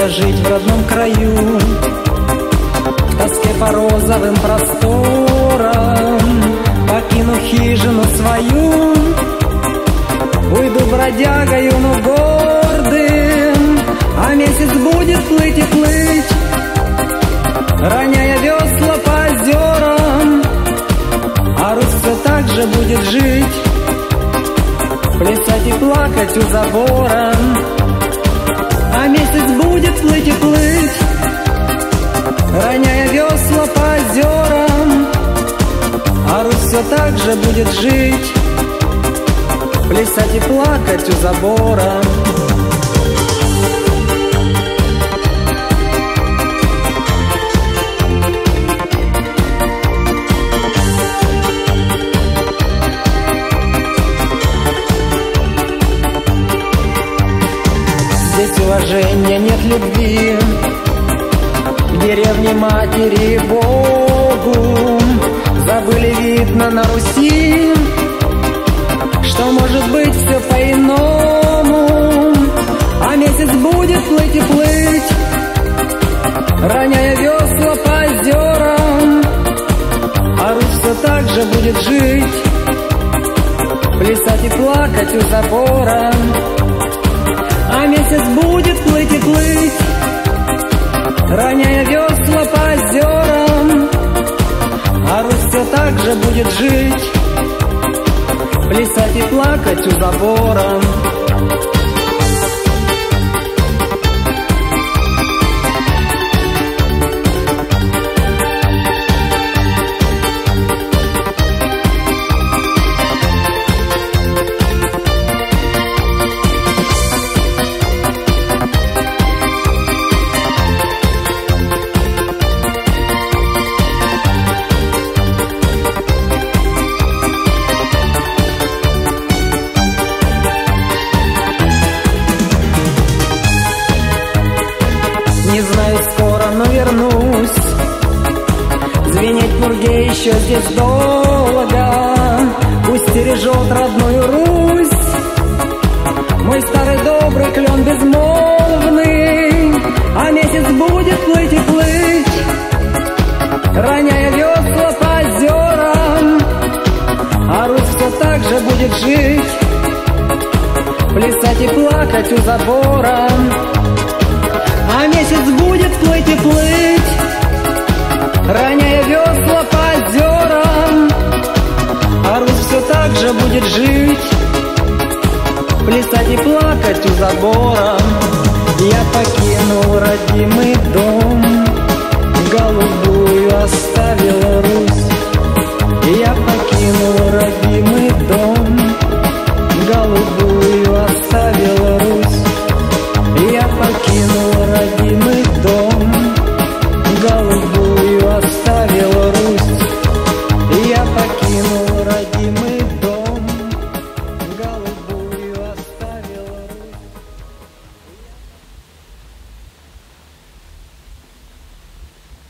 я жить в родном краю, в тоске по розовым просторам. Покину хижину свою, уйду бродягою, но гордым, а месяц будет плыть и плыть, роняя весла по озерам. А Русь все так же будет жить, плясать и плакать у забора. А месяц будет плыть и плыть, роняя весла по озерам. А Русь все так же будет жить, плясать и плакать у забора. Здесь уважения нет, любви к деревне матери Богу. Забыли, видно, на Руси, что может быть все по-иному. А месяц будет плыть и плыть, роняя весла по озерам. А Русь все так же будет жить, плясать и плакать у забора. А месяц будет плыть и плыть, роняя весла по озерам. А Русь все так же будет жить, плясать и плакать у забора. Не знаю, скоро, но вернусь. Звенеть пурге еще здесь долго, пусть стережет родную Русь мой старый добрый клен безмолвный. А месяц будет плыть и плыть, роняя весла по озерам. А Русь все так же будет жить, плясать и плакать у забора. А месяц будет плыть и плыть, роняя весла по озерам. А Русь все так же будет жить, плясать и плакать у забора. Я покинул родимый дом, голубую оставила Русь. Я покинул